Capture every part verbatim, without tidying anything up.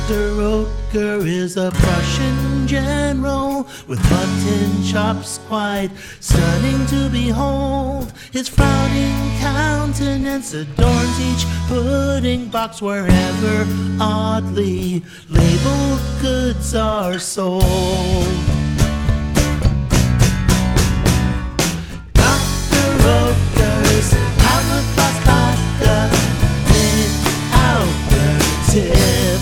Doctor Oetker is a Prussian general with mutton chops quite stunning to behold. His frowning countenance adorns each pudding box wherever oddly labeled goods are sold. Doctor Oetker's Hammerklass vodka without the tip.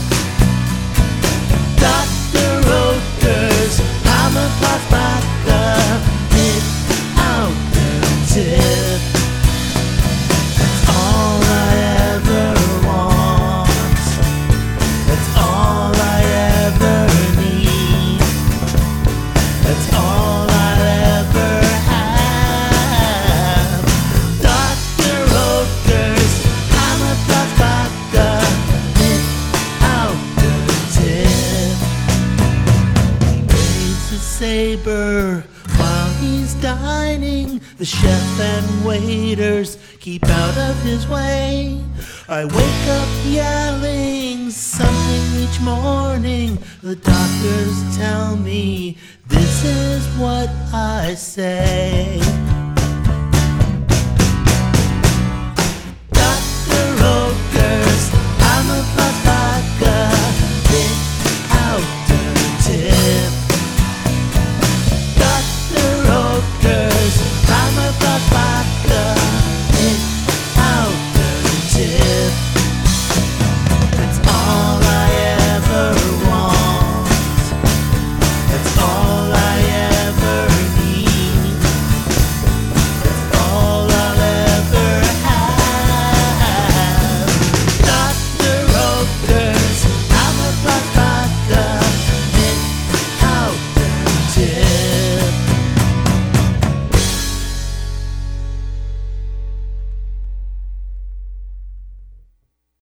Doctor Oetker's Hammerklass vodka without the tip. That's all I ever want. That's all I ever need. That's all I'll ever have. Doctor Oetker's Hammerklass vodka without the tip. He waves his saber while he's dining. The chef and waiters keep out of his way. I wake up yelling something each morning. The doctors tell me this is what I say.